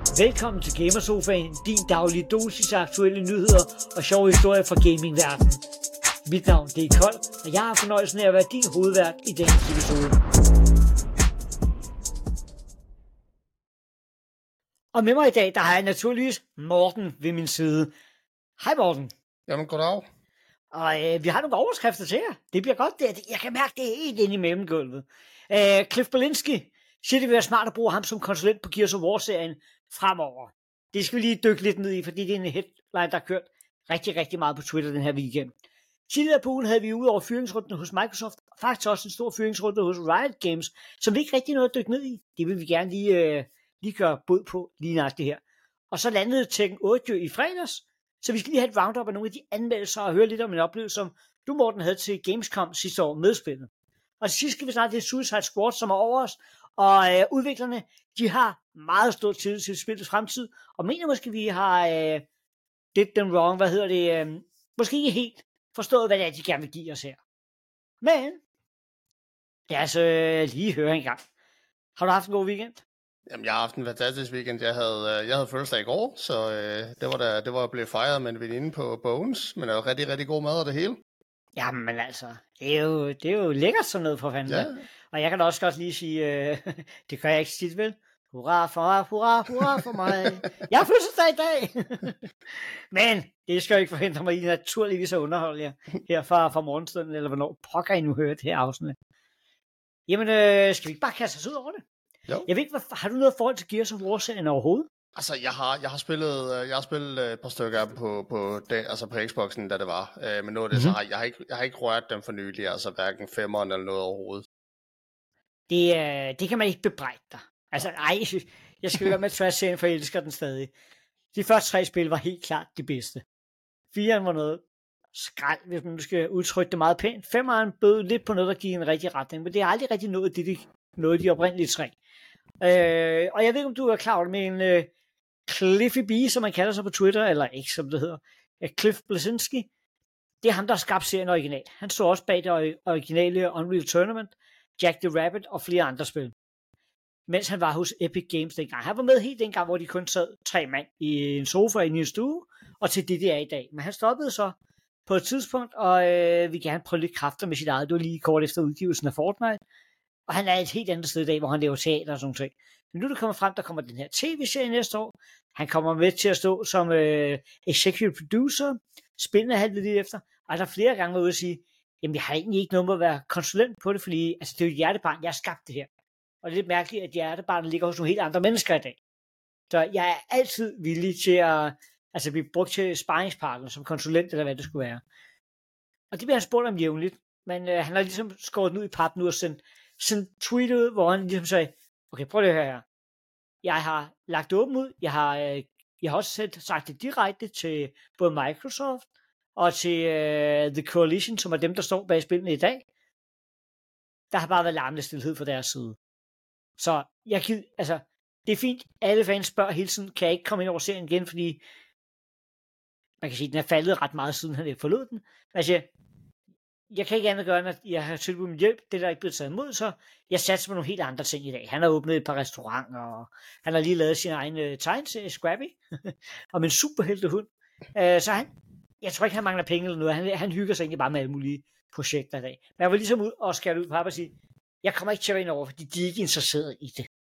Velkommen til Gamersofaen, din daglige dosis af aktuelle nyheder og sjove historier fra gamingverdenen. Mit navn det er Kold, og jeg har fornøjelsen af at være din hovedvært i denne episode. Og med mig i dag, der har jeg naturligvis Morten ved min side. Hej Morten. Jamen, goddag. Og vi har nogle overskrifter til jer. Det bliver godt. Jeg kan mærke, det er helt inde i mellemgulvet. Cliff Bleszinski siger, det vil være smart at bruge ham som konsulent på Gears of War-serien fremover. Det skal vi lige dykke lidt ned i, fordi det er en headline, der har kørt rigtig, rigtig meget på Twitter den her weekend. Tidligere på ugen havde vi udover fyringsrunden hos Microsoft, faktisk også en stor fyringsrunde hos Riot Games, som vi ikke rigtig nåede at dykke ned i. Det vil vi gerne lige gøre bod på lige nøjagtigt her. Og så landede Tekken 8 jo i fredags, så vi skal lige have et roundup af nogle af de anmeldelser og høre lidt om en oplevelse, som du, Morten, havde til Gamescom sidste år med spillet. Og til sidst skal vi snart til Suicide Squad, som er over os, og udviklerne, de har meget stor tillid til spillets fremtid, og mener måske, vi har did them wrong, måske ikke helt forstået, hvad det er, de gerne vil give os her. Men, lad os lige høre en gang. Har du haft en god weekend? Jamen, jeg har haft en fantastisk weekend. Jeg havde fødselsdag i går, så det var blevet fejret med en veninde på Bones, men det var rigtig, rigtig god mad og det hele. Jamen altså, det er jo lækkert sådan noget for fanden. Ja. Og jeg kan da også godt lige sige, det gør jeg ikke tit vel. Hurra for mig. Jeg har fødselsdag i dag. Men det skal jo ikke forhindre mig i naturligvis at underholde jer her fra morgenstunden, eller hvornår pokker I nu hører det her afsnit. Jamen, skal vi ikke bare kaste os ud over det? Jo. Jeg ved ikke, har du noget forhold til Gears of War-serien overhovedet? Altså, jeg har spillet et par stykker på Xboxen, da det var. Men nu er det så jeg har ikke rørt dem for nylig, altså hverken 5'eren eller noget overhovedet. Det kan man ikke bebrejde dig. Altså, jeg skal gøre med trash-serien, for jeg elsker den stadig. De første 3 spil var helt klart de bedste. 4'eren var noget skrald, hvis man skal udtrykke det meget pænt. 5'eren bød lidt på noget, der gik en rigtig retning, men det er aldrig rigtig noget de oprindelige 3. Og jeg ved ikke, om du er klar over det, med en Cliffy B, som man kalder sig på Twitter, eller ikke som det hedder, Cliff Bleszinski. Det er ham, der har skabt serien original. Han stod også bag det originale Unreal Tournament, Jack the Rabbit og flere andre spil. Mens han var hos Epic Games dengang. Han var med helt dengang, hvor de kun sad 3 mand i en sofa i en stue, og til det er i dag. Men han stoppede så på et tidspunkt, og vi gerne prøve lidt kræfter med sit eget. Det var lige kort efter udgivelsen af Fortnite. Og han er et helt andet sted i dag, hvor han laver teater og sådan noget. Men nu er det kommer frem, der kommer den her tv-serie næste år. Han kommer med til at stå som executive producer. Spillende halvt lidt efter. Og der flere gange var ude at sige, jamen jeg har egentlig ikke noget med at være konsulent på det, fordi altså, det er jo et hjertebarn, jeg har skabt det her. Og det er lidt mærkeligt, at hjertebarnet ligger hos nogle helt andre mennesker i dag. Så jeg er altid villig til at blive brugt til sparringspartner, som konsulent, eller hvad det skulle være. Og det bliver han spurgt om jævnligt. Men han har ligesom skåret den ud i pap nu og sendt tweet ud, hvor han ligesom sagde, okay, prøv det her. Jeg har lagt det åbent ud. Jeg har også sagt det direkte til både Microsoft og til The Coalition, som er dem, der står bag spillene i dag. Der har bare været larmende stilhed fra deres side. Så det er fint. Alle fans spørger hele tiden, kan jeg ikke komme ind over serien igen, fordi man kan sige, at den er faldet ret meget, siden han forlod den. Altså, jeg kan ikke andet gøre, end at jeg har tilbudt min hjælp. Det der er ikke blevet taget imod, så jeg satser på nogle helt andre ting i dag. Han har åbnet et par restauranter, og han har lige lavet sin egen tegneserie, Scrappy, om en superheltehund. Så jeg tror ikke, han mangler penge eller noget. Han hygger sig egentlig bare med alle mulige projekter i dag. Men jeg var ligesom ud og skære ud på og sige, jeg kommer ikke til at være ind over, fordi de er ikke interesseret i det.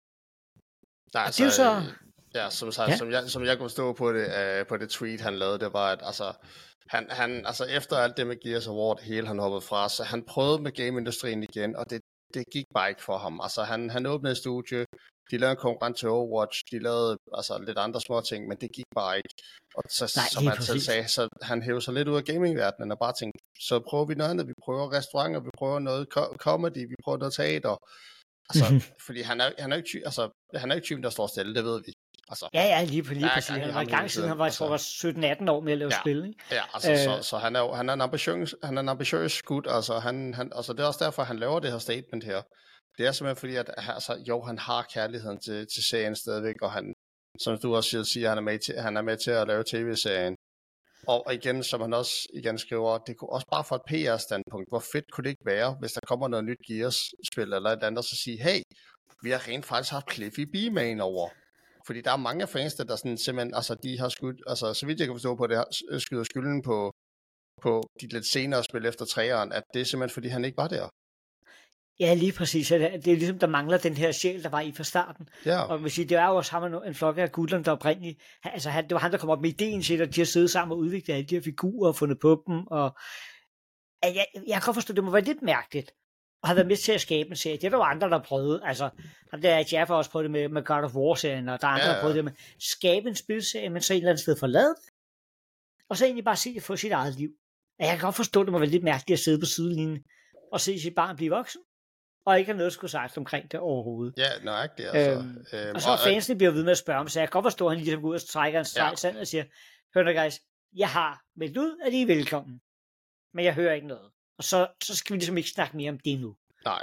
Nej, og det er jo så... Ja, som jeg kunne stå på det tweet, han lavede, det var, at han efter alt det med Gears of War, det hele han hoppede fra, så han prøvede med gameindustrien igen, og det gik bare ikke for ham. Altså, han åbnede et studie, de lavede en konkurrent til Overwatch, de lavede lidt andre små ting, men det gik bare ikke. Og så, som han selv sagde, så han hævde sig lidt ud af gamingverdenen og bare tænkte, så prøver vi noget andet, vi prøver restauranter, vi prøver noget comedy, vi prøver noget teater. Altså, fordi han er ikke typen, der står stille, det ved vi. Altså, ja, lige præcis. Han var i gang siden han var, jeg tror, var 17-18 år med at lave spil, ikke? Ja, altså, så han er en ambitiøs gut, altså, altså, det er også derfor, han laver det her statement her. Det er simpelthen fordi, at han har kærligheden til serien stadigvæk, og han, som du også siger, han er med til at lave tv-serien. Og igen, som han også skriver, det kunne også bare fra et PR-standpunkt, hvor fedt kunne det ikke være, hvis der kommer noget nyt Gears-spil eller et andet, så sige, hey, vi har rent faktisk haft Cliffy B med ind over. Fordi der er mange af fans, der sådan simpelthen, altså de har skudt, altså så vidt jeg kan forstå på det, skyder skylden på de lidt senere spil efter 3'eren, at det er simpelthen, fordi han ikke var der. Ja, lige præcis. Det er ligesom, der mangler den her sjæl, der var i fra starten. Ja. Og vil sige, det er jo også ham en flok af gutterne, der oprindeligt. Altså, det var han, der kom op med ideen til, at de har siddet sammen og udviklet alle de her figurer og fundet på dem. Og jeg kan godt forstå, at det må være lidt mærkeligt. Og har været med til at skabe en serie. Det er der jo andre, der prøvede. Altså, der er Jaffa også prøvet det med God of War-serien, og der er andre, der prøvet det med at skabe en spilserie, men så et eller andet sted forlade det. Og så egentlig bare se det få sit eget liv. Jeg kan godt forstå, at det må være lidt mærkeligt at sidde på sidelinjen og se sit barn blive voksen. Og ikke have noget skulle sagt omkring det overhovedet. Ja, nøjagtigt. Altså. Og så fansene bliver ved med at spørge om, så jeg kan godt forstå, at han ligesom går ud og trækker en streg i sandet og siger, hør nu guys, jeg har meldt ud, at I er velkommen. Men jeg hører ikke noget. Og så skal vi ligesom ikke snakke mere om det nu. Nej.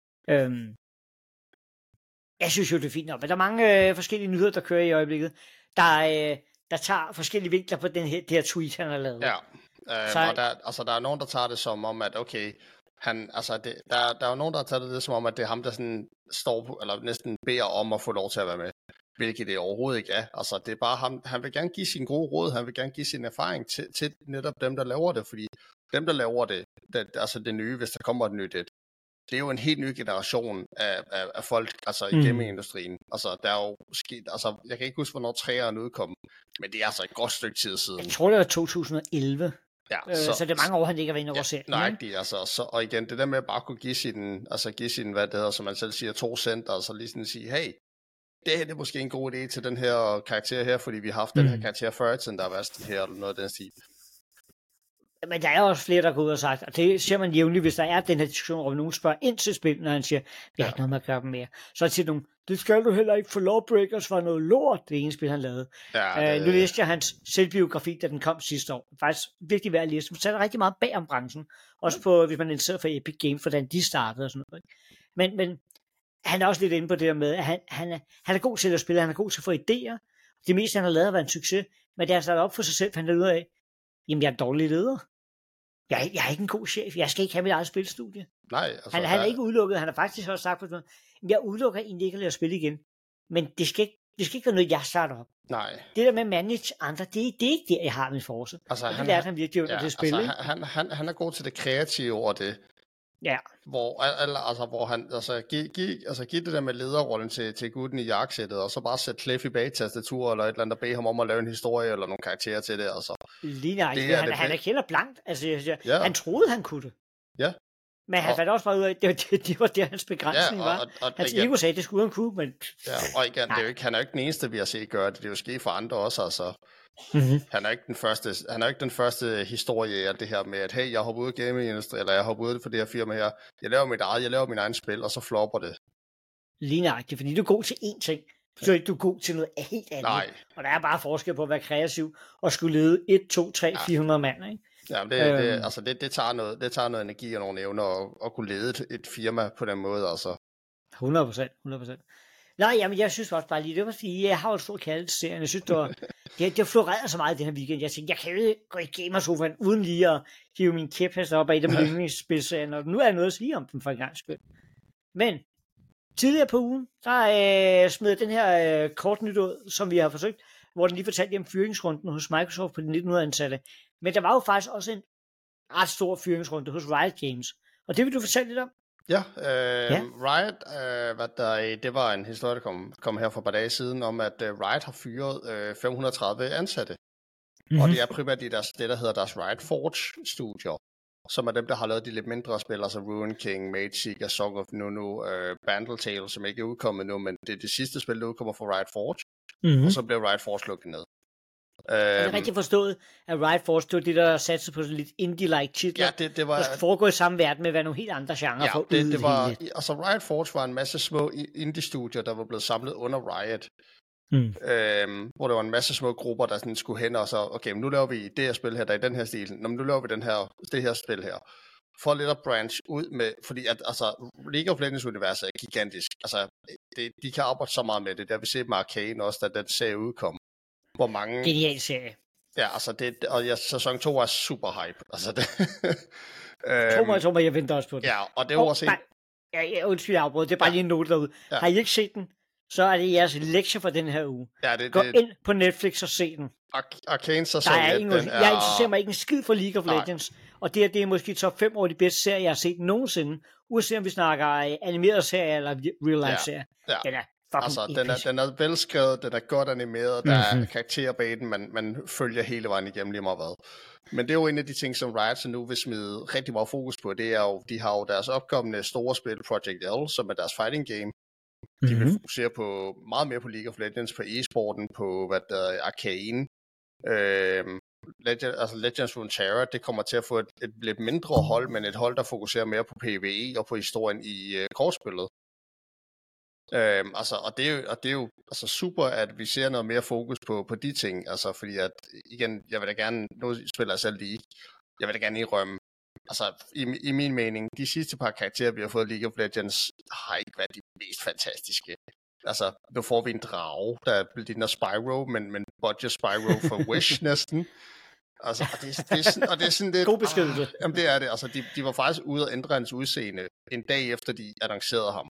Jeg synes jo, det er fint nok. Men der er mange forskellige nyheder, der kører i øjeblikket, der tager forskellige vinkler på det her tweet, han har lavet. Ja, og der er nogen, der tager det som om, at okay, der er jo nogen, der har taget det som om, at det er ham, der sådan står på, eller næsten beder om at få lov til at være med. Hvilket det overhovedet ikke er. Altså, det er bare ham, han vil gerne give sin gode råd, han vil gerne give sin erfaring til netop dem, der laver det, fordi dem, der laver altså det nye, hvis der kommer et nyt det er jo en helt ny generation af folk, altså i gamingindustrien. Altså, der er jo sket, altså, jeg kan ikke huske, hvornår 3'eren udkom, men det er altså et godt stykke tid siden. Jeg tror, det var 2011. Ja, så det er mange år, han ikke har været inde over serien. Nøjagtigt, altså, og igen, det der med at bare kunne give sin, hvad det hedder, som man selv siger, 2 cent, og så lige sådan sige, hey, det her er måske en god idé til den her karakter her, fordi vi har haft den her karakter før i tiden, der har været her, eller noget af den stil. Men der er også flere, der går ud og sagt, og det ser man jævnligt, hvis der er den her diskussion, hvor nogen spørger ind til spil, når han siger, vi har ikke noget med at gøre dem mere. Så siger nogen, det skal du heller ikke, for Lawbreakers var noget lort, det ene spil, han lavede. Ja, nu læste jeg hans selvbiografi, da den kom sidste år. Faktisk virkelig værd at læse. Man tager rigtig meget bag om branchen. Også på, hvis man er interesseret for Epic Games, hvordan de startede og sådan noget. Men han er også lidt inde på det der med, at han er god til at spille, han er god til at få idéer. Det meste, han har lavet, har været en succes. Men det har startet op for sig selv, for han er ude af, jamen, jeg er en dårlig leder. Jeg er ikke en god chef. Jeg skal ikke have mit eget spilstudie. Nej, altså, han er ikke udelukket. Han har faktisk også sagt på noget, jeg udelukker egentlig ikke at lade spille igen. Men det skal ikke være noget, jeg starter op. Nej. Det der med at manage andre, det er ikke det, jeg har min force. Altså, det lærte han virkelig under det spil. Altså, han er god til det kreative over det. Ja. Hvor han give det der med lederrollen til gutten i jakkesættet, og så bare sætte Cliff i bag-tastatur, eller et eller andet, der beder ham om at lave en historie, eller nogle karakterer til det, altså. Lige nøjagtigt. Han er kælder blankt. Altså, ja. Han troede, han kunne det. Ja. Men han fandt også bare ud af, at det var der, hans begrænsning var. Hans ego sagde, at det skulle han kunne, men... Ja, og igen, han er jo ikke den eneste, vi har set gøre det. Det er jo sket for andre også, altså. Han er ikke den første historie af det her med, at hey, jeg hopper ud af gamingindustrien, eller jeg hopper ud for det her firma her. Jeg laver min egen spil, og så flopper det. Lige nøjagtigt, fordi du er god til én ting. Så er du god til noget helt andet. Nej. Og der er bare forskel på at være kreativ og skulle lede 1, 2, 3, 400 mand, ikke? Ja, det tager noget energi og nogle evner at kunne lede et firma på den måde, altså. 100%. Nej, jamen jeg synes også bare lige, det var fordi, jeg har jo et stort kærlighed til serien. Jeg synes, det florerede så meget den her weekend. Jeg tænkte, jeg kan jo gå i gamersofaen uden lige at hive min kæphest op af et af mine yndlingsspilserien, og nu er jeg noget at sige om den for en gang skyld. Men tidligere på ugen, der smed den her kort nyt ud, som vi har forsøgt, hvor den lige fortalte om fyringsrunden hos Microsoft på de 1900 ansatte. Men der var jo faktisk også en ret stor fyringsrunde hos Riot Games. Og det vil du fortælle lidt om? Ja, Riot, det var en historie, der kom her for et par dage siden, om at Riot har fyret 530 ansatte. Og det er primært det, der hedder deres Riot Forge-studier, som er dem, der har lavet de lidt mindre spil, altså Ruin King, Mage Seeker, Song of Nunu, Bandle Tale, som ikke er udkommet nu, men det er det sidste spil, der udkommer fra Riot Forge, og så bliver Riot Forge lukket ned. Er det rigtigt forstået, at Riot Forge det var det, der satte på sådan lidt indie-like titler, det var, der foregår i samme verden med, hvad nogle helt andre genrer for det var, altså Riot Forge var en masse små indie-studier, der var blevet samlet under Riot, hvor der var en masse små grupper, der sådan skulle hen og så, okay, men nu laver vi det her spil her, der er i den her stil, nu laver vi det her spil her, for lidt at branch ud med, fordi at, altså, League of Legends universet er gigantisk, altså, de kan arbejde så meget med det, der vi ser med Arcane også, da den serie udkom. Hvor mange... Genial serie. Ja, altså sæson 2 er super hype. Altså det... Tro mig, jeg venter også på det. Ja, og det var også undskyld, jeg afbrød. Det er bare lige en note derude. Ja. Har I ikke set den? så er det jeres lektie for den her uge. Ja, Gå ind på Netflix og se den. Arcane sæson 1, jeg interesserer mig ikke en skid for League of Legends. Og det er måske top 5 over de bedste serier, jeg har set nogensinde. Uanset om vi snakker animeret serie eller real life serie. Ja. Den er den er velskrevet, den er godt animeret, der er karakterer bag den, man følger hele vejen igennem lige meget hvad. Men det er jo en af de ting, som Riot så nu vil smide rigtig meget fokus på. Det er jo, de har jo deres opkommende store spil, Project L, som er deres fighting game. De vil fokusere på meget mere på League of Legends, på e-sporten, på Arcane. Legends Runeterra, det kommer til at få et lidt mindre hold, men et hold, der fokuserer mere på PvE og på historien i kortspillet. Og det er jo altså super, at vi ser noget mere fokus på de ting, altså fordi at, igen, jeg vil da gerne, nu spiller jeg selv lige, jeg vil da gerne indrømme, altså i min mening, de sidste par karakterer, vi har fået i League of Legends, har ikke været de mest fantastiske. Altså, nu får vi en drage, der ligner Spyro, men budget Spyro for Wish næsten. Altså, og det er sådan lidt... God beskrivelse. Jamen det er det, altså de var faktisk ude at ændre hans udseende en dag efter de annoncerede ham.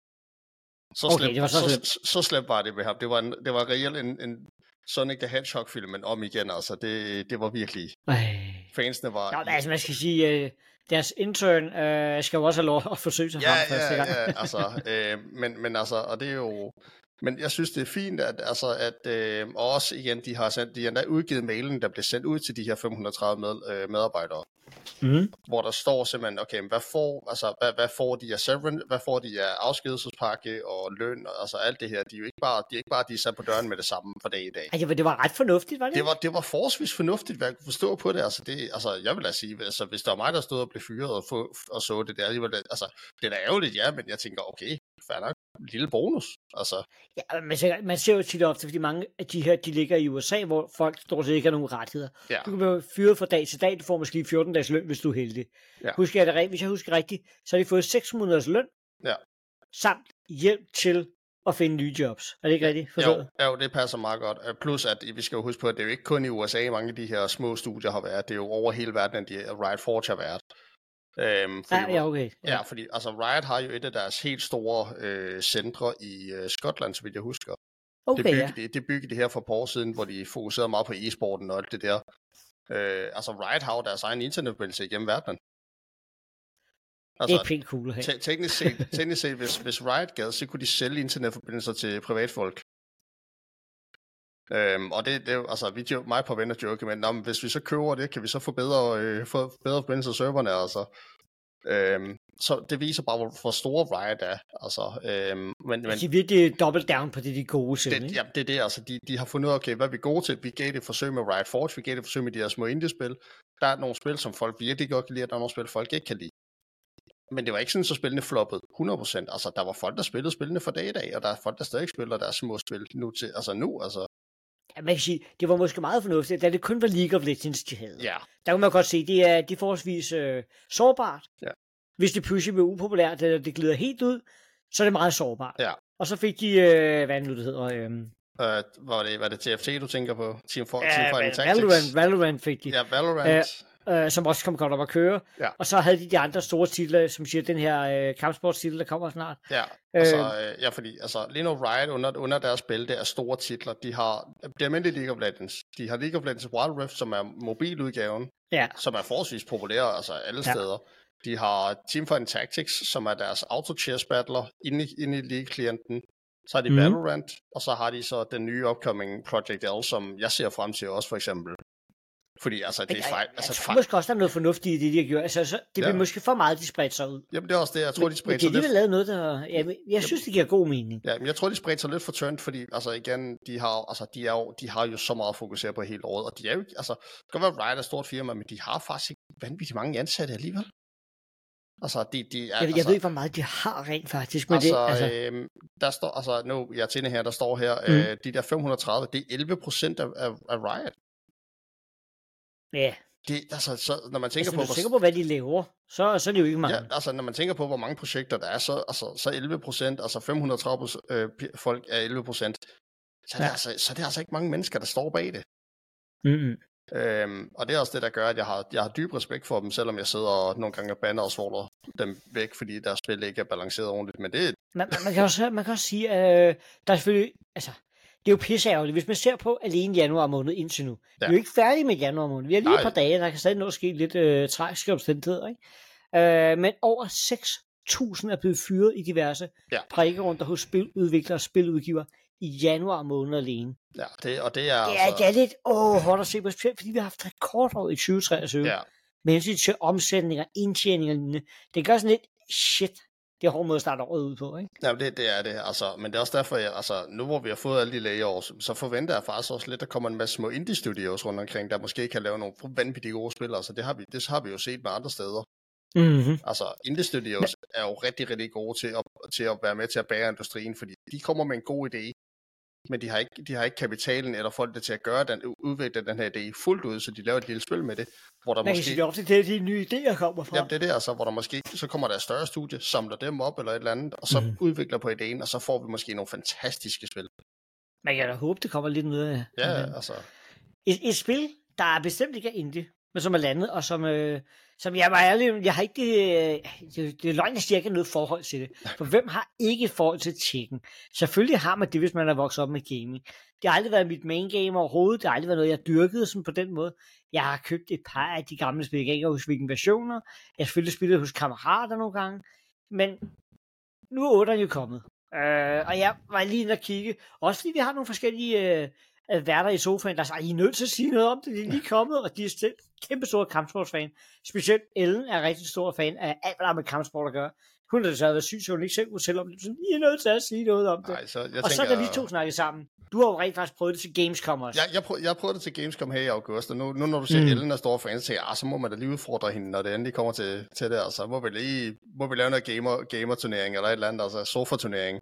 Så slemt var det med ham. Det var reelt en Sonic the Hedgehog film, men om igen, altså det var virkelig... Fansene var... Ja, altså man skal sige, deres intern skal jo også have lov at forsøge sig frem første gang. Ja, altså, men altså, og det er jo... Men jeg synes, det er fint, at også igen, de har endda udgivet mailen, der blev sendt ud til de her 530 medarbejdere. Hvor der står simpelthen, okay, hvad får de af severance, hvad får de af afskedelsespakke og løn, altså alt det her, de er ikke bare de er sat på døren med det samme for dag i dag. Altså, det var ret fornuftigt, var det? Det var forholdsvis fornuftigt, hvad jeg kunne forstå på det, jeg vil da sige, altså hvis der var mig, der stod og blev fyret og så det der, det er da ærgerligt, ja, men jeg tænker, okay, fair nok, lille bonus, altså. Ja, man ser jo tit ofte, fordi mange af de her, de ligger i USA, hvor folk stort set ikke har nogen rettigheder. Ja. Du kan blive fyret fra dag til dag, du får måske 14 dages løn, hvis du er heldig. Ja. Hvis jeg husker rigtigt, så har de fået 6 måneders løn, samt hjælp til at finde nye jobs. Er det ikke rigtigt forstået? Jo, det passer meget godt. Plus, at vi skal jo huske på, at det er jo ikke kun i USA, mange af de her små studier har været. Det er jo over hele verden, at Riot Forge har været. Okay. Ja, fordi altså Riot har jo et af deres helt store centre i Skotland, så vidt jeg husker. Okay, det byggede det her for et par år siden, hvor de fokuserede meget på e-sporten og alt det der. Riot har jo deres egen internetforbindelse igennem verdenen. Altså, det er pænt cool at have. Teknisk set, hvis Riot gad, så kunne de sælge internetforbindelser til privatfolk. Og det er jo, altså, mig på venner joke, men hvis vi så køber det, kan vi så få bedre forbindelser af serverne, altså. Så det viser bare, hvor store Riot er, altså. Men de virkelig double down på det, de er gode til, ikke? Ja, det er det, altså. De har fundet ud af, okay, hvad vi er gode til. Vi gav det forsøg med Riot Forge, vi gav det forsøg med de her små indie-spil. Der er nogle spil, som folk virkelig godt kan lide, og der er nogle spil, folk ikke kan lide. Men det var ikke sådan, så spillene floppede 100%. Altså, der var folk, der spillede spillene for dag i dag, og der er folk, der stadig spiller deres små spil nu. Ja, man kan sige, det var måske meget fornuftigt, da det kun var League of Legends, de havde. Ja. Der kan man godt se, det er forholdsvis sårbart. Ja. Hvis det pludselig bliver upopulært, eller det glider helt ud, så er det meget sårbart. Ja. Og så fik de, hvad nu det hedder? Var det TFT, du tænker på? Team Fighting Tactics? Valorant fik de. Ja, Valorant. Som også kom godt op at køre. Ja. Og så havde de andre store titler, som siger, den her kampsportstitel, der kommer snart. Ja, fordi lige nu Riot under deres bælte er store titler. De har almindelige League of Legends. De har League of Legends Wild Rift, som er mobiludgaven, som er forholdsvis populær, altså alle steder. De har Teamfighting Tactics, som er deres auto-chess battler inde i League-klienten. Så har de Valorant, og så har de så den nye upcoming Project L, som jeg ser frem til også, for eksempel. Fordi det er fejl. Jeg tror måske også, der er noget fornuftigt i det, de har gjort. Det bliver måske for meget, de spredte sig ud. Jamen, det er også det, jeg tror, de spredte sig lidt. Men det er lavet noget, der... Jeg synes, det giver god mening. Ja, men jeg tror, de spredte sig lidt for tyndt, fordi, igen, de har jo så meget at fokusere på hele året, og de er jo ikke, det kan være, Riot er et stort firma, men de har faktisk ikke vanvittigt mange ansatte alligevel. Jeg ved ikke, hvor meget de har rent faktisk. Men der står, nu, jeg tænder her, der står her, de der 530, det er 11% af Riot. Ja. Så når man tænker på... Hvis du tænker på, hvad de laver, så er det jo ikke mange. Ja, når man tænker på, hvor mange projekter der er, så 11%, altså 530 folk er 11%. Så er det altså ikke mange mennesker, der står bag det. Og det er også det, der gør, at jeg har dyb respekt for dem, selvom jeg sidder og nogle gange bander og svåler dem væk, fordi deres spil ikke er balanceret ordentligt. Men det man kan også sige, at der er selvfølgelig, altså, det er jo pisseærgerligt, hvis man ser på alene januar måned indtil nu. Ja. Vi er jo ikke færdige med januar måned. Vi har lige et par dage, der kan stadig nå at ske lidt tragiske omstændigheder, ikke? Men over 6.000 er blevet fyret i diverse prikkerunder hos spiludviklere og spiludgiver i januar måned alene. Ja, det er det er lidt hårdt at se på, specielt fordi vi har haft rekordår i 2023. Ja. Med hensyn til omsætninger, indtjeninger og lignende. Det gør sådan lidt shit. Det er hård måde at starte året ud på, ikke? Ja, det er det, altså. Men det er også derfor, nu hvor vi har fået alle de layoffs, så forventer jeg faktisk også lidt, at der kommer en masse små indie-studios rundt omkring, der måske kan lave nogle vanvittige gode spil. Altså, det har vi jo set med andre steder. Mm-hmm. Altså, indie-studios er jo rigtig, rigtig gode til at være med til at bære industrien, fordi de kommer med en god idé, men de har ikke kapitalen eller folk til at udvikle den her idé fuldt ud, så de laver et lille spil med det, hvor der måske... Det er ofte det, de nye idéer kommer fra. Jamen det er det, altså, hvor der måske, så kommer der et større studie, samler dem op eller et eller andet, og så udvikler på idéen, og så får vi måske nogle fantastiske spil. Man kan da håbe, det kommer lidt noget af. Ja, altså... Et spil, der er bestemt ikke er indie, men som er landet, og som jeg var ærlig, jeg har ikke det er løgn, at jeg ikke har noget forhold til det. For hvem har ikke et forhold til Tekken? Selvfølgelig har man det, hvis man er vokset op med gaming. Det har aldrig været mit main game overhovedet. Det har aldrig været noget, jeg dyrkede sådan på den måde. Jeg har købt et par af de gamle spil, jeg ikke hos hvilken versioner. Jeg har selvfølgelig spillet hos kammerater nogle gange. Men nu er 8'eren jo kommet. Og jeg var lige inde og kigge. Også fordi vi har nogle forskellige... værter i sofaen, der siger, I er nødt til at sige noget om det, de er lige kommet, og de er kæmpe store kampsportsfan. Specielt Ellen er rigtig stor fan af alt, hvad der har med kampsport at gøre. Hun har desværre været syg, så hun ikke selv kunne selv om det. Så I er nødt til at sige noget om det. Nej, så kan vi to snakke sammen. Du har jo rent faktisk prøvet det til Gamescom også. Jeg prøvede det til Gamescom her i august, og nu når du siger, Ellen er stor fan, så tænker jeg, så må man da lige udfordre hende, når det endelig kommer til det, og så må vi lave noget gamer-turnering, eller et eller andet, altså sofa-turnering.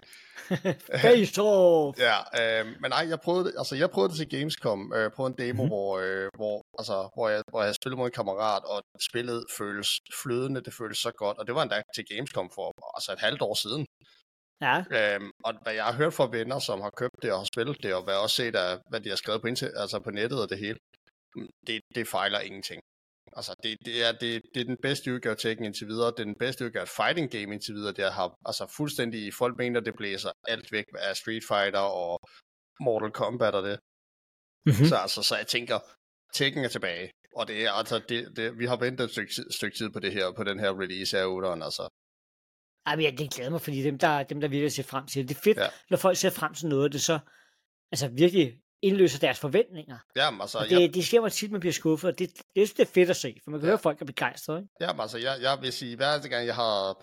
Face-off! Ja, men nej, jeg prøvede det til Gamescom, på en demo, hvor jeg spillede mod en kammerat, og spillet føles flydende, det føles så godt, og det var endda til Gamescom for et halvt år siden. Ja. Og hvad jeg har hørt fra venner, som har købt det og har spillet det, og hvad jeg også set af, hvad de har skrevet på nettet og det hele, det fejler ingenting. Altså, det er den bedste udgave af Tekken indtil videre, det er den bedste udgave af Fighting Game indtil videre, det har altså fuldstændig, folk mener, det blæser alt væk af Street Fighter og Mortal Kombat og det. Mm-hmm. Så jeg tænker, Tekken er tilbage, og det er altså, vi har ventet et stykke tid på det her, på den her release af 8'eren, altså. Ej, men det glæder mig, fordi dem, der virkelig ser frem til det er fedt, når folk ser frem til noget, det så altså virkelig indløser deres forventninger. Jamen, altså, og det sker mig tit, man bliver skuffet, og det er fedt at se, for man kan høre, at folk er begejstrede, ikke? Jamen, altså, jeg vil sige, hver eneste gang,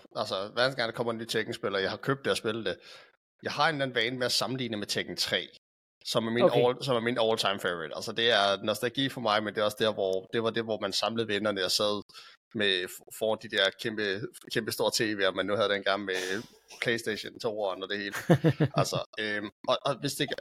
der kommer en ny Tekken-spil, og jeg har købt det og spillet det, jeg har en eller anden vane med at sammenligne med Tekken 3, som er min all-time favorite. Altså, det er nostalgi for mig, men det er også hvor man samlede vennerne og sad foran de der kæmpe store TV'er, man nu havde dengang med PlayStation 2'eren og det hele. Altså, og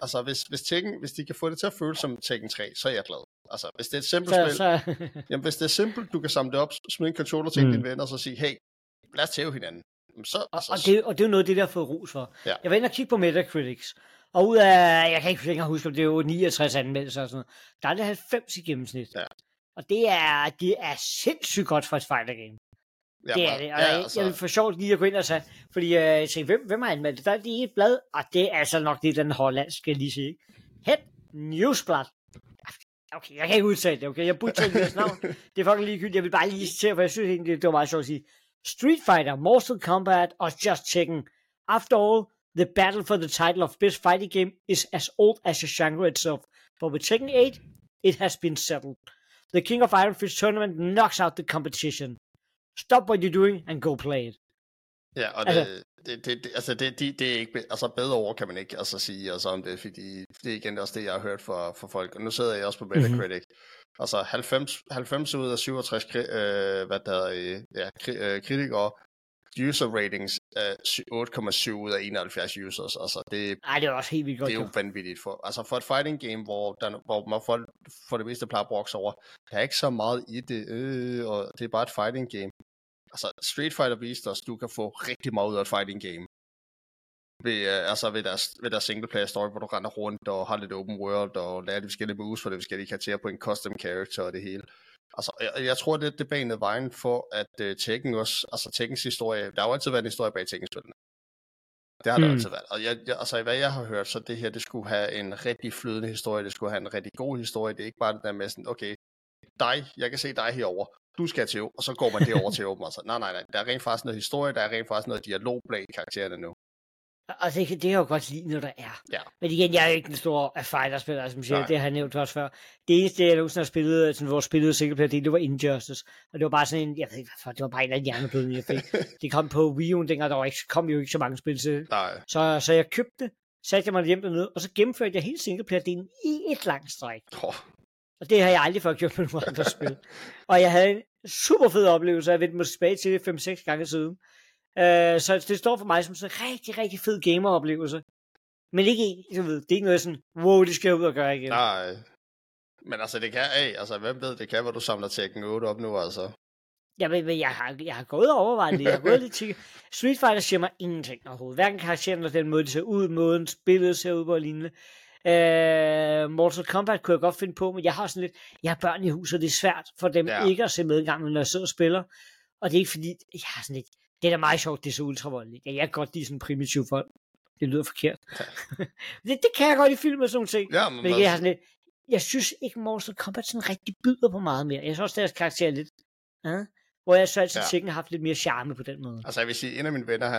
hvis de kan få det til at føles som Tekken 3, så er jeg glad. Altså, hvis det er et simpelt spil, jamen hvis det er simpelt, du kan samle det op, smide en controller til dine venner, og så sige, hey, lad os tæve hinanden. Og det er jo noget af det, der har fået ros for. Ja. Jeg var inde og kigge på Metacritics, og ud af, jeg kan ikke længere huske, om det er jo 69 anmeldelser og sådan noget, der er det 90 i gennemsnit. Ja. Og det er sindssygt godt for et fighter game. Ja, det er det. Og jeg vil for sjovt lige at gå ind og sige, fordi se, hvem har anmeldt det? Der er lige et blad, og det er altså nok det, den hollandske lige sige. Head Newsblad. Okay, jeg kan ikke udtale det, okay? Jeg burde tage deres navn. Det er fucking ligegyldigt. Jeg vil bare lige citere, for jeg synes egentlig, det var meget sjovt at sige. Street Fighter, Mortal Kombat, or just Tekken. After all, the battle for the title of best fighting game is as old as the genre itself. But with Tekken 8, it has been settled. The King of Iron Fist tournament knocks out the competition. Stop what you're doing and go play it. Ja, og det er ikke, altså bedre ord kan man ikke altså sige altså om det, fordi det er igen også det, jeg har hørt fra folk. Og nu sidder jeg også på Metacritic. Altså 90 ud af 67 kritikere, user ratings 8,7 ud af 71 users. Altså det er også helt vildt godt. Det er jo vanvittigt for et fighting game, hvor man for det meste plejer at brokse over. Der er ikke så meget i det, og det er bare et fighting game. Altså Street Fighter viste os, du kan få rigtig meget ud af et fighting game. ved deres singleplayer story, hvor du render rundt og har lidt open world og lærer de forskellige moves for de forskellige karakterer på en custom character og det hele. Altså, jeg tror, det banede vejen for, at Tekken også, altså Tekkens historie, der har jo altid været en historie bag Tekken-spillene. Det har der altid været. Og altså, hvad jeg har hørt, så det her, det skulle have en rigtig flydende historie, det skulle have en rigtig god historie, det er ikke bare det der med sådan, okay, jeg kan se dig herover, du skal til og så går man derover til åben. Altså, nej, der er rent faktisk noget historie, der er rent faktisk noget dialog blandt karaktererne nu. Og det kan jeg jo godt lide, når der er. Ja. Men igen, jeg er ikke en stor fighter-spiller, som siger, det har jeg nævnt også før. Det eneste, jeg nogensinde har spillet, sådan, hvor jeg spillede singleplayer, det var Injustice. Og det var bare sådan en, jeg ved ikke hvorfor, det var bare en eller anden hjerneblødning, jeg fik. Det kom på Wii U'en, dengang der kom jo ikke så mange spil til. Så jeg købte det, satte jeg mig hjem dernede, og så gennemførte jeg hele singleplayer-delen i et langt stræk. Og det har jeg aldrig før gjort med nogle andre spil. Og jeg havde en super fed oplevelse, jeg vendte mig tilbage til det 5-6 gange siden. Så det står for mig som sådan en rigtig, rigtig fed gameroplevelse. Men ikke, jeg ved, det er ikke noget sådan, wow, det skal jeg ud og gøre igen. Nej. Men altså, det kan, altså, hvem ved, det kan, hvor du samler Tekken 8 op nu, altså. Ja, men jeg har gået og overvejet det. Jeg har gået lidt til. Street Fighter siger mig ingenting overhovedet. Hverken karakteren eller den måde, det ser ud, måden spillet ser ud på og lignende. Mortal Kombat kunne jeg godt finde på, men jeg har sådan lidt, jeg har børn i huset, og det er svært for dem ikke at se med engang, når jeg sidder og spiller. Og det er ikke fordi, jeg har sådan lidt, det er da meget sjovt, det er så ultravoldeligt. Jeg kan godt lide sådan primitiv folk. Det lyder forkert. det kan jeg godt i film og sådan nogle ting. Ja, men jeg har sådan lidt, jeg synes ikke Mortal Kombat sådan rigtig byder på meget mere. Jeg synes også, deres karakter er lidt, hvor jeg så altid Tekken har haft lidt mere charme på den måde. Altså jeg vil sige, en af mine venner,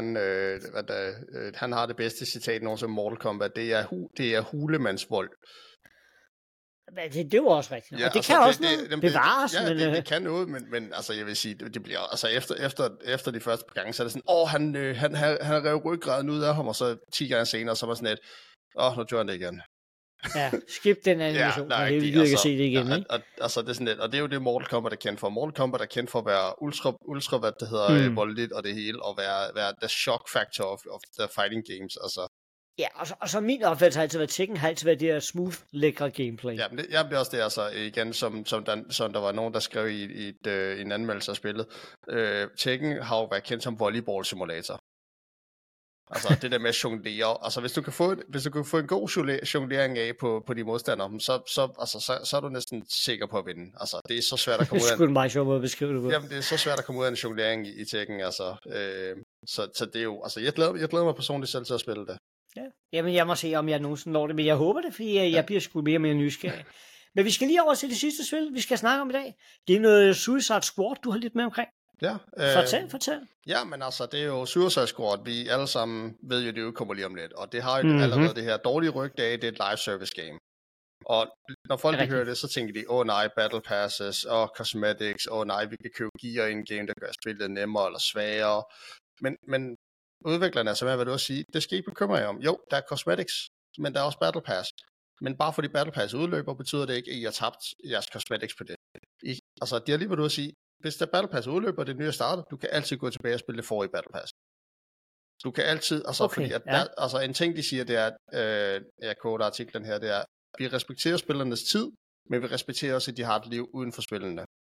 han har det bedste citat nogensinde om Mortal Kombat, det er hulemandsvold. Det er jo også rigtigt. Ja, og det altså, kan også noget bevares. Ja, det kan noget, men altså, jeg vil sige, det bliver, altså efter de første par gange, så er det sådan, han rev ryggraden ud af ham, og så 10 gange senere, så var sådan et, nu gør han det igen. Ja, skip den animation, og det vil ikke se det igen, ikke? Altså, det er sådan lidt, og det er jo det Mortal Kombat er kendt for. Mortal Kombat er kendt for at være ultra hvad det hedder, voldeligt og det hele, og være the shock factor of the fighting games, altså. Ja, og så min opfattelse har altid været, Tekken har altid været det her smooth, lækre gameplay. Ja, men det er også det, altså igen, som der var nogen, der skrev i en anmeldelse af spillet. Tekken har jo været kendt som volleyball simulator. Altså det der med at jonglere, altså hvis du kan få en god jonglering af på de modstandere, så er du næsten sikker på at vinde. Altså det er så svært at komme ud af. Det er meget sjovt at beskrive det på. Jamen det er så svært at komme ud af en jonglering i Tekken, altså. Så det er jo, altså jeg glæder mig personligt selv til at spille det. Ja. Jamen jeg må se, om jeg nogensinde når det, men jeg håber det, fordi jeg bliver sgu mere og mere nysgerrig. Men vi skal lige over til det sidste spil, vi skal snakke om i dag. Det er noget Suicide Squad, du har lidt med omkring. Ja. Fortæl. Ja, men altså, det er jo Suicide Squad. Vi alle sammen ved jo, det udkommer lige om lidt. Og det har jo allerede det her dårlige rygte af, det er et live service game. Og når folk hører det, så tænker de, nej, battle passes, og cosmetics, nej, vi kan købe gear i en game, der gør spillet nemmere eller sværere. Men udviklerne er simpelthen, hvad du vil sige, det skal I bekymre jer om. Jo, der er cosmetics, men der er også battle pass. Men bare fordi battle pass udløber, betyder det ikke, at I har tabt jeres cosmetics på det. Altså, det er lige, hvad du vil sige. Hvis der battle pass udløber, det nye er startet, du kan altid gå tilbage og spille det forrige battle pass. Du kan altid, altså fordi at altså en ting de siger, det er, at jeg koder artiklen her, det er, vi respekterer spillernes tid, men vi respekterer også, at de har et liv uden for spillene.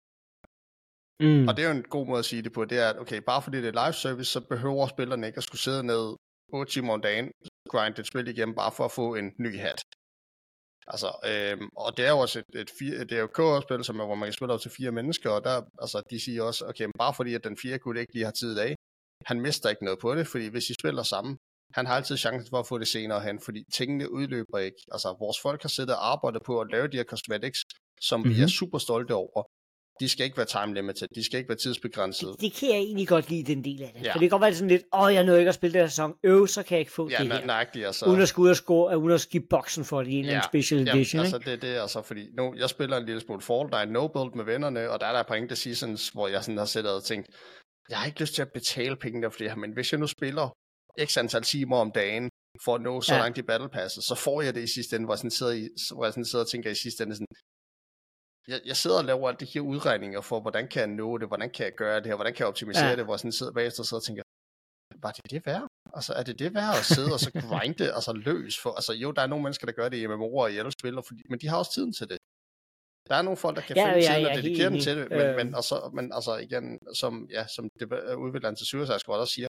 Og det er jo en god måde at sige det på, det er, at okay, bare fordi det er live service, så behøver spillerne ikke at skulle sidde ned 8 timer om dagen, grind et spil igennem, bare for at få en ny hat. Altså, og det er jo også det er jo co-op-spil, hvor man kan spille op til 4 mennesker, og der, altså, de siger også, okay, bare fordi at den 4 kunne ikke lige har tid af, han mister ikke noget på det, fordi hvis I spiller sammen, han har altid chancen for at få det senere hen, fordi tingene udløber ikke. Altså, vores folk har siddet og arbejdet på at lave de her cosmetics, som vi er super stolte over. De skal ikke være time limited, de skal ikke være tidsbegrænset. Det kan jeg egentlig godt lide, den del af det. Ja. For det kan godt være sådan lidt, jeg nåede ikke at spille den her sæson, så kan jeg ikke få det her. Nøjagtigt, altså. Uden at skulle ud og score, uden at skifte boksen for det i en eller anden special edition. Altså det er det, altså, fordi nu, jeg spiller en lille smule Fortnite no-build med vennerne, og der er der et par enkelte seasons, hvor jeg sådan har siddet og tænkt, jeg har ikke lyst til at betale penge der for det her, men hvis jeg nu spiller x antal timer om dagen, for at nå så langt i battle passet, så får jeg det i sidste ende, hvor jeg sådan sidder og tænker i sidste ende sådan, jeg sidder og laver alle de her udregninger for, hvordan kan jeg nå det, hvordan kan jeg gøre det her, hvordan kan jeg optimisere det, hvor jeg sådan sidder bagefter og tænker, var det værd? Altså, er det værd at sidde og så grinde altså løs for, altså jo, der er nogle mennesker, der gør det i MMO'er og i alle spil, men de har også tiden til det. Der er nogle folk, der kan finde tiden og dedikere den til det, men altså igen, som udvikleren til Suicide Squad også siger,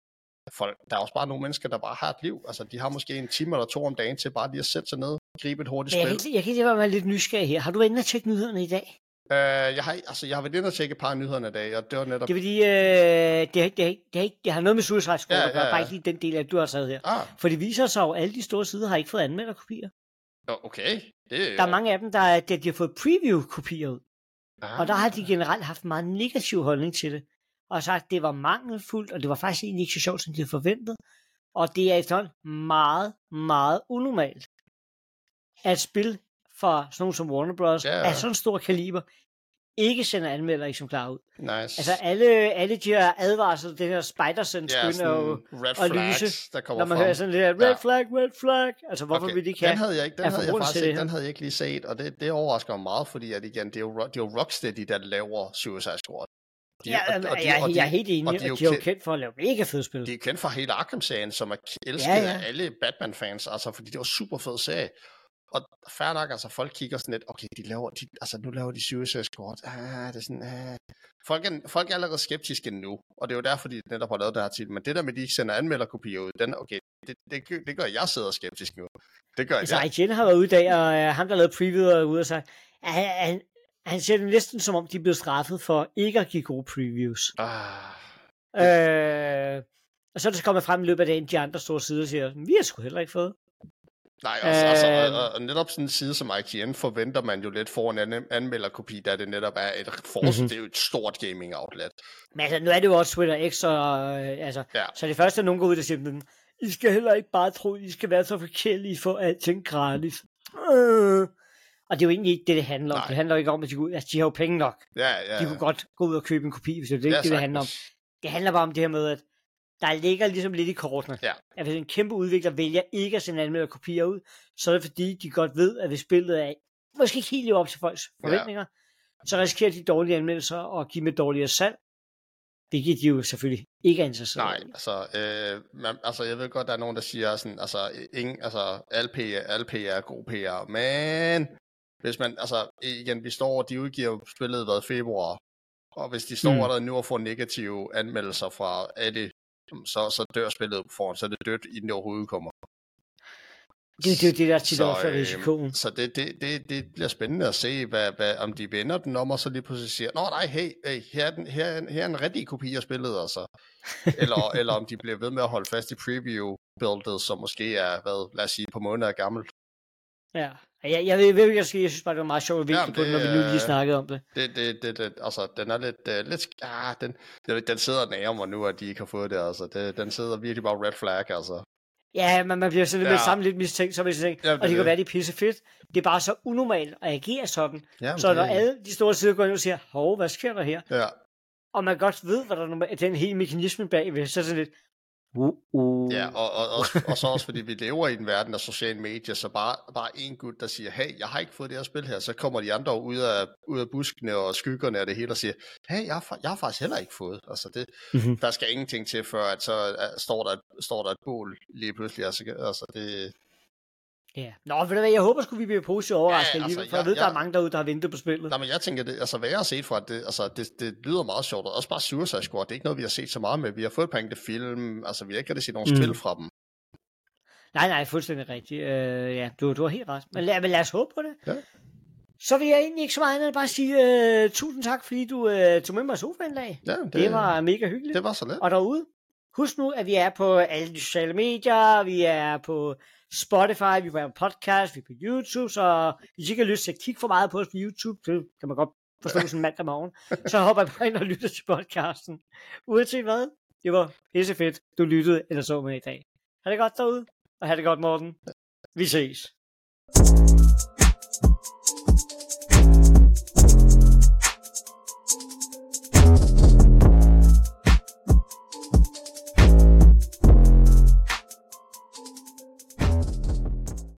der er også bare nogle mennesker, der bare har et liv. Altså, de har måske en time eller 2 om dagen til bare lige at sætte sig ned, gribe et hurtigt spil. Jeg kan ikke være lidt nysgerrig her. Har du været inde og tjekke nyhederne i dag? Jeg har været inde og tjekke et par nyhederne i dag, og det var netop... Det er fordi, det har noget med Suicide Squad at gøre, bare ikke lige den del af, du har taget her. For det viser sig jo, at alle de store sider har ikke fået anmelderkopier. Okay. Der er mange af dem, der de har fået preview-kopier ud. Og der har de generelt haft meget negativ holdning til det. Og sagt, at det var mangelfuldt, og det var faktisk egentlig ikke så sjovt, som de havde forventet. Og det er efterhånden meget, meget unormalt, at et spil for sådan nogle som Warner Bros. Af sådan stor kaliber, ikke sender anmelder eksemplarer ud. Nice. Altså alle de her advarsler, det her Spider-Sense begynder at lyse, når man hører sådan lidt red flag, altså hvorfor vil de ikke have? Den havde jeg ikke lige set, og det overrasker mig meget, fordi at igen, det er jo Rocksteady, der laver Suicide Squad. Jeg er helt enig, og de er jo kendt for at lave mega fede spil. De er kendt for hele Arkham-serien, som er elsket af alle Batman-fans, altså fordi det var super fed serie. Og fair nok, altså folk kigger sådan lidt, okay, nu laver de Suicide Squad. Det er sådan, folk er allerede skeptiske nu, og det er jo derfor, de netop har lavet det her til. Men det der med, at de ikke sender anmelderkopier ud, det gør jeg sidder skeptisk nu. Det gør jeg. IGN har været ude i dag, og ham, der lavede previewet ude og sagt, han ser det næsten som om, de blev straffet for ikke at give gode previews. Og så er det kommet frem i løbet af dagen, de andre store sider siger, vi har sgu heller ikke fået. Nej, og netop sådan en side som IGN forventer man jo lidt for en anmelderkopi, da det netop er det er jo et stort gaming outlet. Men altså, nu er det jo også Twitter X, så det første, nogen går ud og siger, I skal heller ikke bare tro, I skal være så forskellige for alting gratis. Og det er jo egentlig ikke det handler om. Det handler jo ikke om, at de har jo penge nok. De kunne godt gå ud og købe en kopi, hvis det er ikke det handler om. Det handler bare om det her med, at der ligger ligesom lidt i kortene. At hvis en kæmpe udvikler vælger ikke at sende anmelder kopier ud, så er det fordi, de godt ved, at hvis spillet er måske ikke helt lever op til folks forventninger, så risikerer de dårlige anmeldelser og give med dårligere salg. Det giver de jo selvfølgelig ikke interesseret. Nej, altså jeg ved godt, der er nogen, der siger sådan, alle PR er god PR, men hvis man, igen, vi står, de udgiver spillet februar, og hvis de står der nu og får negative anmeldelser fra alle, så dør spillet på forhånd, så er det dødt, inden det overhovedet kommer. Det er jo det, der tit for risikoen. Så det bliver spændende at se, om de vender den om, og så lige pludselig siger, her er en rigtig kopi af spillet, altså. eller om de bliver ved med at holde fast i preview-buildet, som måske er, lad os sige, på måneder gammelt. Ja, jeg ved ikke, jeg synes bare, det var meget sjovt at vinke på den, når vi nu lige snakkede om det. Den er lidt, den sidder nære mig nu, at de ikke har fået det, altså. Den sidder virkelig bare red flag, altså. Ja, man bliver sådan lidt sammen lidt mistænkt, så hvis jeg tænker, og det kan være, det er pissefedt. Det er bare så unormalt at agere sådan. Jamen, så når alle de store sider går ind og siger, hvad sker der her? Ja. Og man godt ved, hvad der er den hele mekanisme bagved, så er det sådan lidt, Ja, og så også fordi vi lever i en verden af sociale medier, så bare en gut, der siger, hey, jeg har ikke fået det her spil her, så kommer de andre ud af buskene og skyggerne og det hele og siger, hey, jeg har faktisk heller ikke fået. Altså der skal ingenting til, før at så står der et bål lige pludselig. Altså det... Ja. Nå, ved du hvad, jeg håber sgu, vi bliver positivt overrasket alligevel, for jeg ved, der er mange derude, der har ventet på spillet. Nej, men jeg tænker, hvad jeg har set fra det lyder meget sjovt, og også bare Suicide Squad, det er ikke noget, vi har set så meget med. Vi har fået penge til film, vi har ikke rigtig set nogen spil fra dem. Nej, fuldstændig rigtigt. Ja, du har helt ret. Men lad os håbe på det. Ja. Så vil jeg egentlig ikke så meget andet bare sige tusind tak, fordi du tog med mig i sofaen i dag. Ja, det var mega hyggeligt. Det var så let. Og derude, husk nu, at vi er på alle de sociale medier, vi er på Spotify, vi er på podcast, vi er på YouTube, så hvis I ikke har lyst til at kigge for meget på os på YouTube, så kan man godt forstå sådan mandag morgen, så hopper jeg bare ind og lytter til podcasten. Uanset hvad, det var pisse fedt, du lyttede eller så med i dag. Ha' det godt derude, og ha' det godt, Morten. Vi ses.